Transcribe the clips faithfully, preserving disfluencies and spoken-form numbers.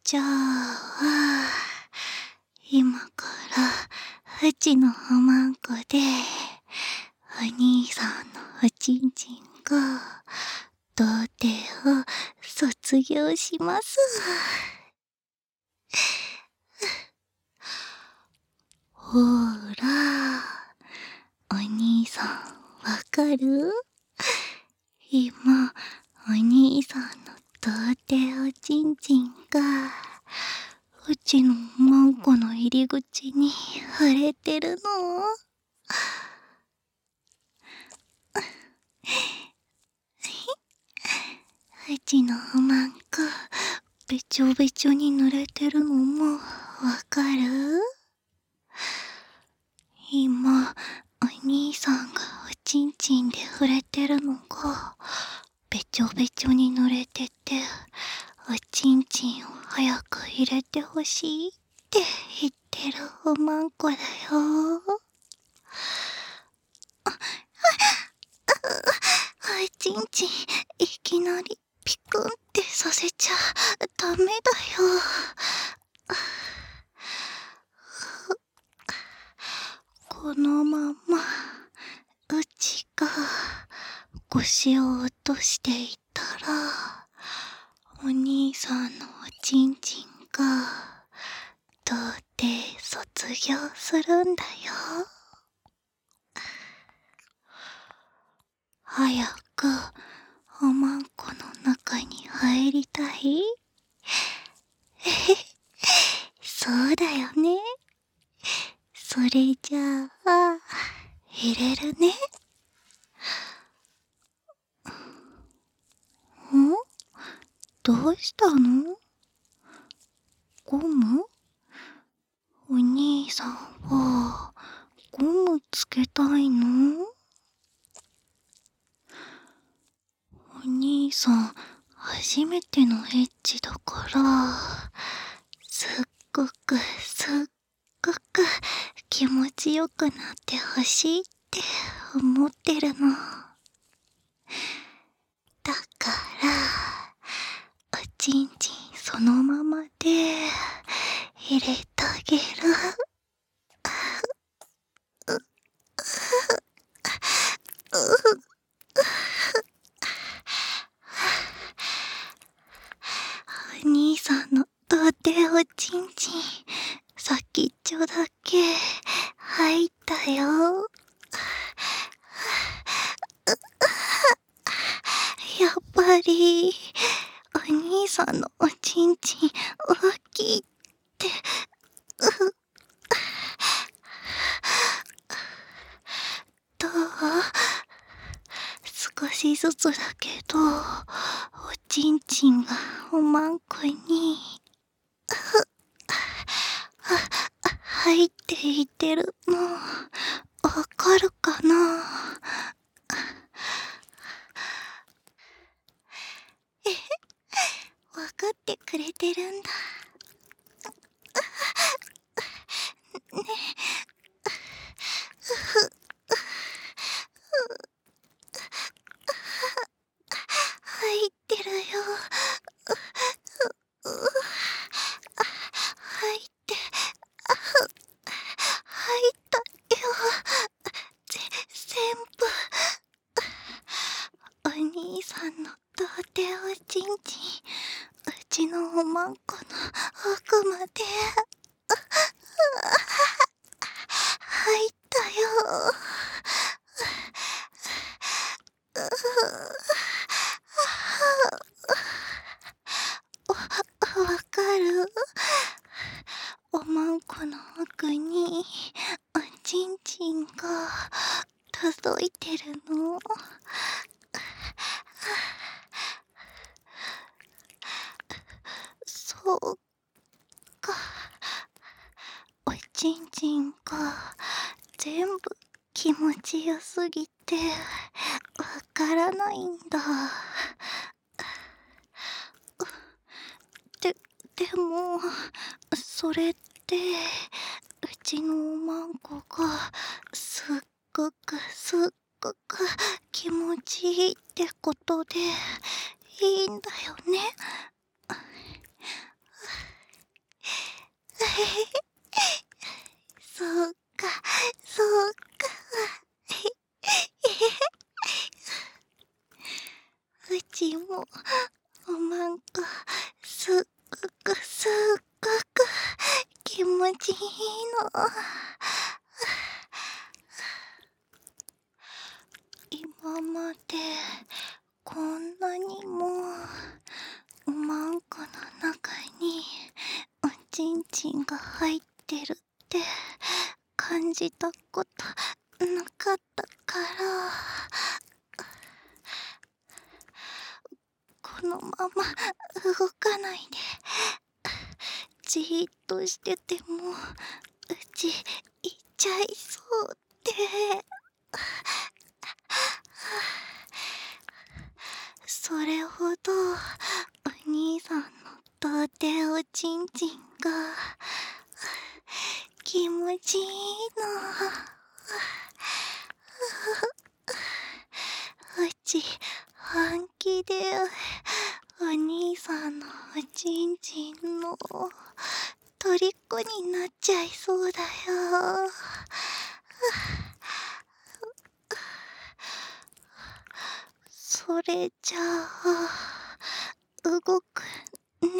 じゃあ、今からうちのおまんこでお兄さんのおちんちんが童貞を卒業します。ほーら、お兄さんわかる？今、お兄さんの童貞おちんちんがうちのおまんこの入り口に触れてるの。うちのおまんこべちょべちょに濡れてるのもわかる？今、お兄さんがおちんちんで触れてるのがべちょべちょに濡れてて、おちんちんを早く入れてほしいって言ってるおまんこだよ。おちんちんいきなりピクンってさせちゃダメだよ。このままうちが腰を落としていったら、お兄さんのおちんちんが童貞卒業するんだよ。早くおまんこの中に入りたい？えへ、そうだよね。それじゃあ、入れるね。ん？どうしたの？ゴム？お兄さんはゴムつけたいの？お兄さん初めてのエッチだから、すっごくすっごく気持ちよくなってほしいって思ってるの。だからおちんちんそのままで入れてあげる。お兄さんの童貞おちんちん先っちょだけ入ったよ。やっぱりお兄さんのおちんちん大きいって。どう？少しずつだけどおちんちんがおまんこに入っていってるのわかるかな？えへ、わかってくれてるんだね。入ってるよ。入って入ったよ。ぜ全部お兄さんの童貞おちんちんうちのおまんこの奥まで入ったよ。わ、わかる？おまんこの奥におちんちんが届いてるの。そうか。おちんちんが全部気持ちよすぎてわからないんだ。で、でも、それって、うちのおまんこがすっごくすっごく気持ちいいってことでいいんだよね。 そうか、そうか。うちも、おまんこ、すっごくすっごく気持ちいいの。今まで、こんなにも、おまんこの中に、おちんちんが入ってるって感じたことなかったから、このまま動かないで、じーっとしてても、うち行っちゃいそうって。それほどお兄さんの童貞おちんちんが気持ちいいの。うち本気でお兄さんのおちんちんの虜になっちゃいそうだよ。それじゃあ動くね。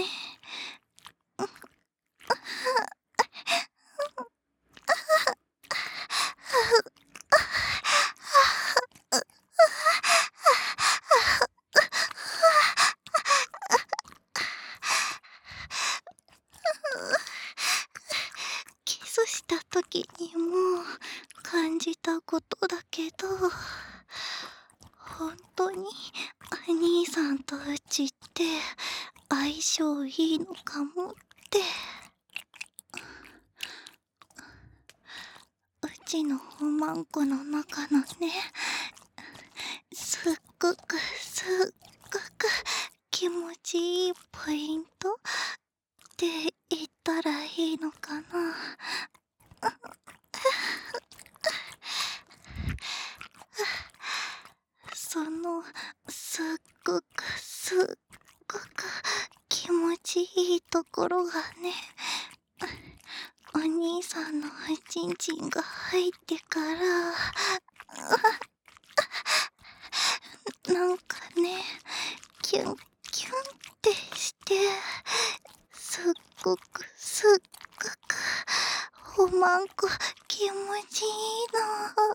キスした時にも感じたことだけど、本当にお兄さんとうちって相性いいのかもって。うちのおまんこの中のね、すっごくすっごく気持ちいいポイントって言ったらいいのかな。そのすっごくすっごく気持ちいいところがね、お兄さんのおちんちんが入ってからなんかね、キュンキュンってして、すっごくすっごくおまんこ気持ちいいの。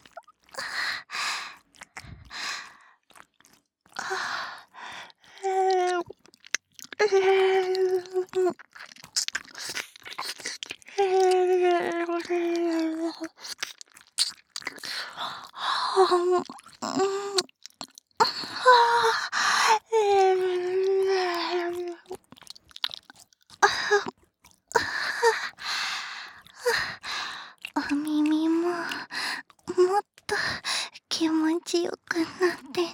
お耳ももっと気持ちよくなってね。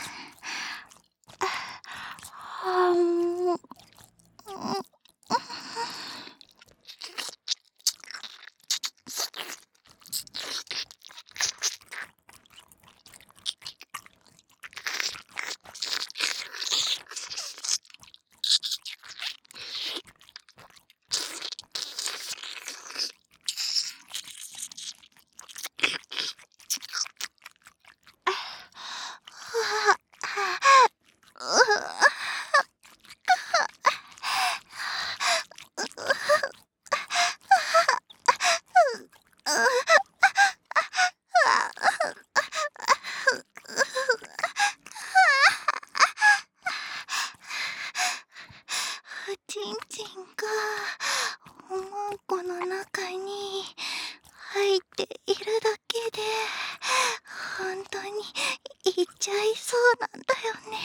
おちんちんがおまんこの中に入っているだけで本当にいっちゃいそうなんだよね。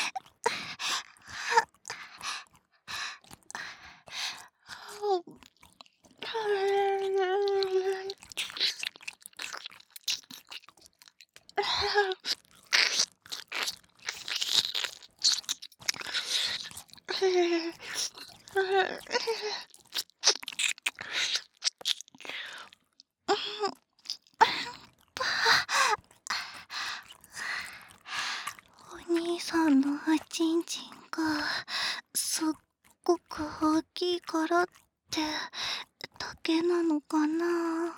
お兄さんのおちんちんがすっごく大きいからってだけなのかな。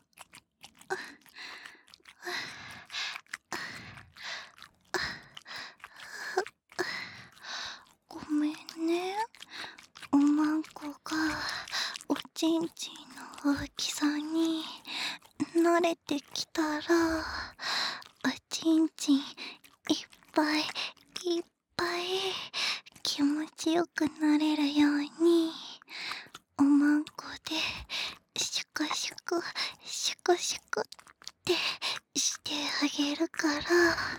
ごめんね。おまんこがおちんちんの大きさに慣れてきたら、おちんちんいっぱいいっぱい気持ちよくなれるように、おまんこでシュクシュクシュクシュクってしてあげるから、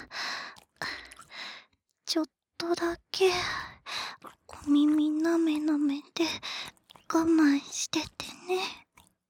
ちょっとだけお耳なめなめで我慢しててね。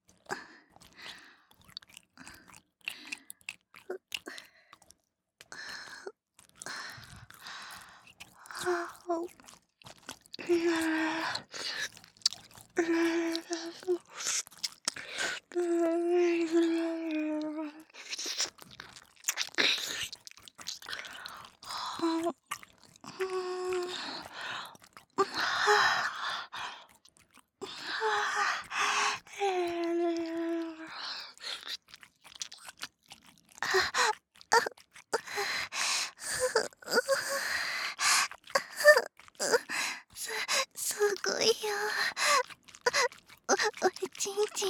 す、すごいよ。お、おちんちん。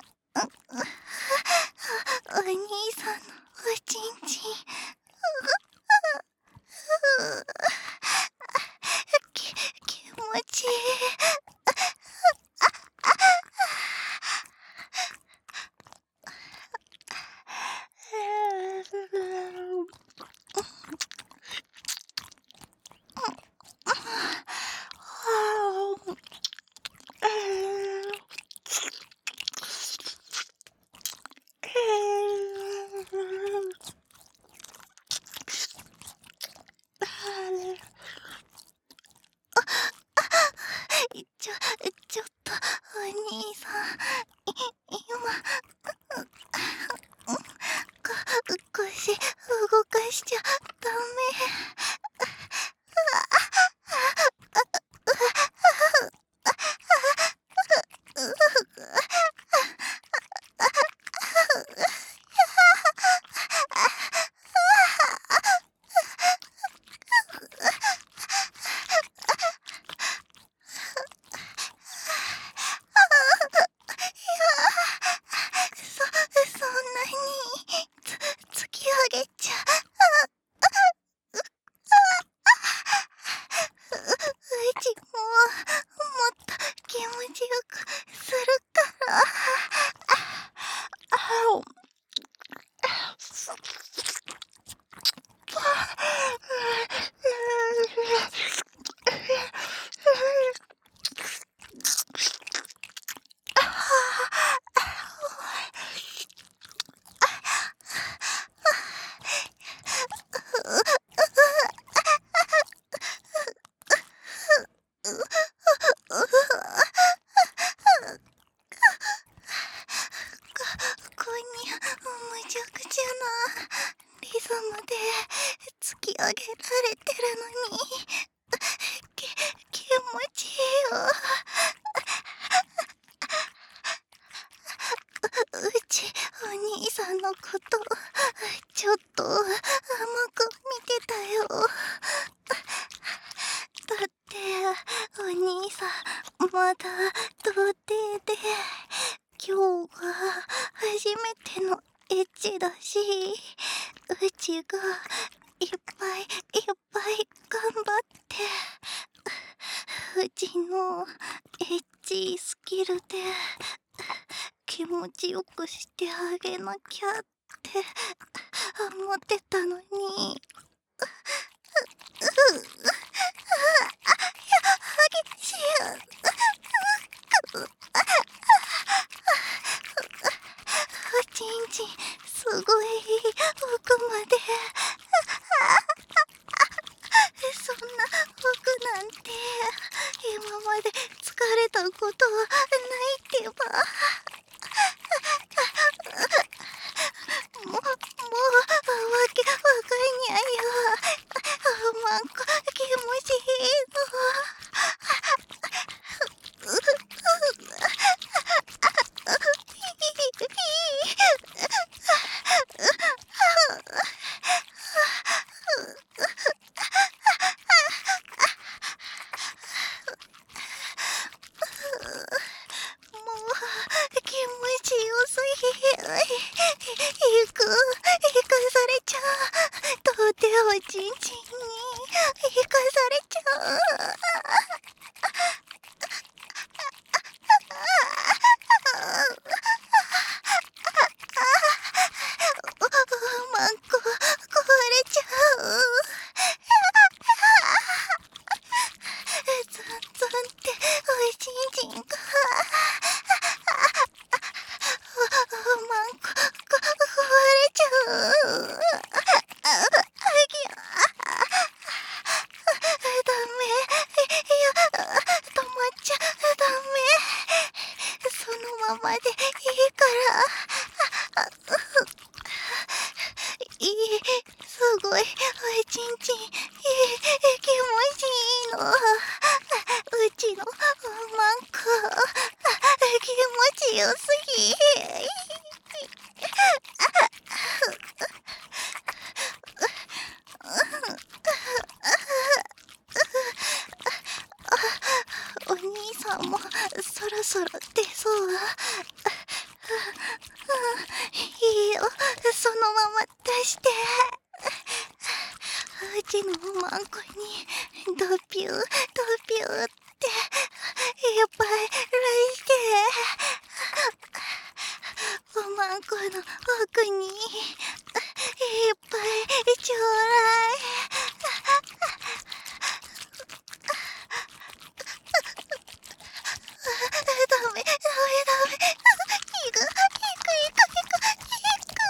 お兄さんのおちんちん。き、気持ちいい。ちょ、ちょっと、お兄さん、い、今、こ、腰動かしちゃダメ。そ、そんなに、つ、突き上げちゃ、う、うちも、もっと気持ちよくするから。あお。こんにゃ、むちゃくちゃなリズムで突き上げられてるのに、き、気持ちいいよ。う、うち、お兄さんのこと、ちょっと甘く見てたよ。だって、お兄さん、まだ童貞で、今日が初めてのエッチだし、うちがいっぱいいっぱい頑張って、うちのエッチスキルで気持ちよくしてあげなきゃって思ってたのに。激しい。おちんちん、すごい奥まで。そんな僕なんて、今まで疲れたことはないってば。もう、もう、わけわかんにゃよ。まんこ、気持ちいいの。 マンコ、こ、壊れちゃう。あぎゃ。ダメ。いや、止まっちゃダメ。そのままでいいから。いい、すごい、おちんちん、いい、気持ちいいの。うちのマンコ、気持ちよすぎ。お兄さんもそろそろ出そう。いいよ、そのまま出して。うちのマンコにドピュードピューっていっぱい来して、おマンコの奥にいっぱいちょうだい。ダメダメダメ、いくいくいくいくいく。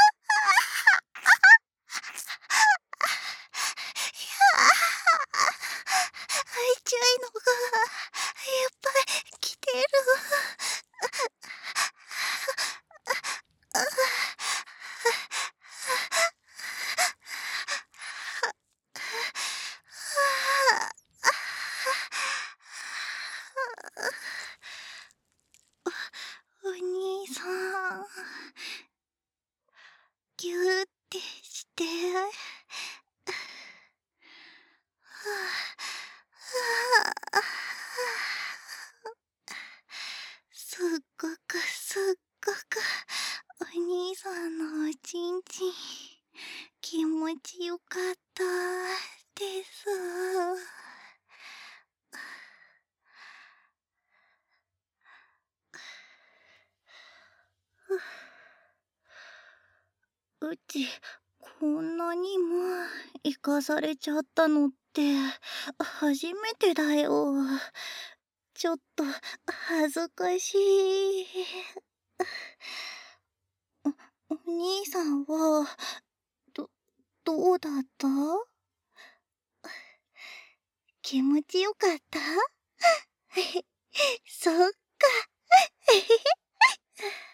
ちゃいのがいっぱい来てる。お兄さん、ぎゅーってして。すっごくすっごくお兄さんのおちんちん気持ちよかったです。うちこんなにも生かされちゃったのって初めてだよ。ちょっと恥ずかしい。お、お兄さんはど、どうだった？気持ちよかった？そっか。